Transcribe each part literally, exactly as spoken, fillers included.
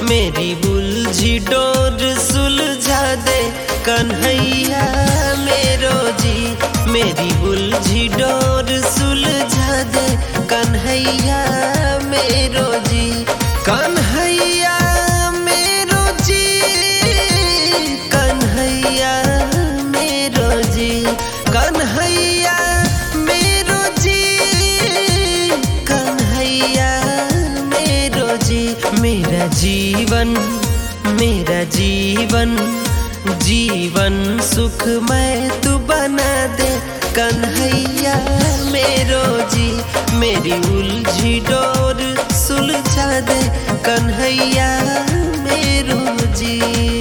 मेरी उलझी डोर सुलझा दे कन्हैया मेरो जी। मेरी उलझी डोर सुलझा दे कन्हैया मेरो जी। कन्हैया मेरो जी, कन्हैया मेरो जी, कन्हैया मेरो जी, कन्हैया मेरो जी। मेरा जीवन मेरा जीवन जीवन सुखमय तू बना दे कन्हैया मेरो जी। मेरी उलझी डोर सुलझा दे कन्हैया मेरो जी।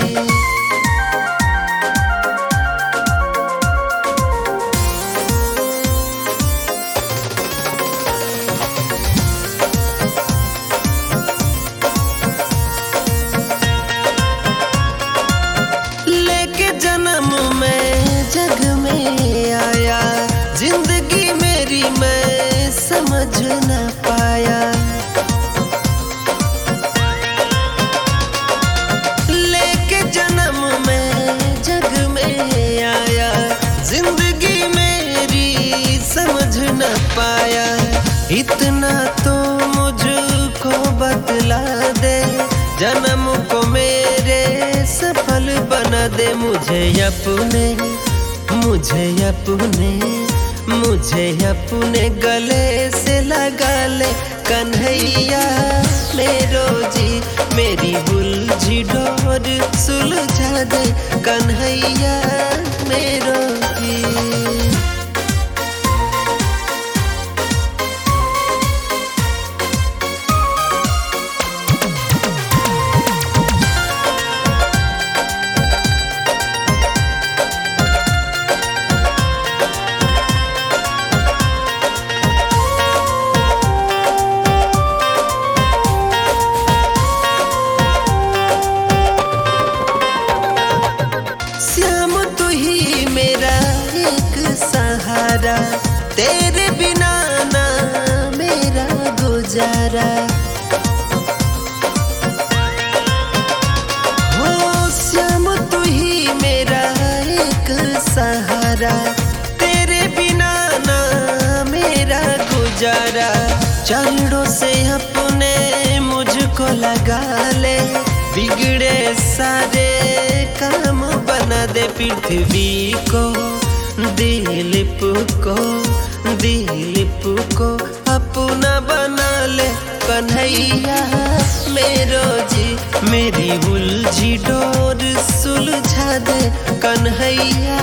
जन्म में जग में आया, जिंदगी मेरी मैं समझ न पाया। लेके जन्म में जग में आया, जिंदगी मेरी समझ न पाया। इतना तो मुझको बतला दे, जन्म को मेरे सफल बना दे। मुझे अपने मुझे अपने मुझे अपने गले से लगा ले कन्हैया मेरो जी। मेरी उलझी डोर सुलझा दे कन्हैया मेरो जी। सहारा तेरे बिना ना मेरा गुजारा। हो श्याम तू ही मेरा एक सहारा, तेरे बिना ना मेरा गुजारा। चरणों से अपने मुझको लगा ले, बिगड़े सारे काम बना दे। पृथ्वी को दिलीप को दिलीप को अपना बना ले कन्हैया मेरो जी। मेरी उलझी डोर सुलझा दे कन्हैया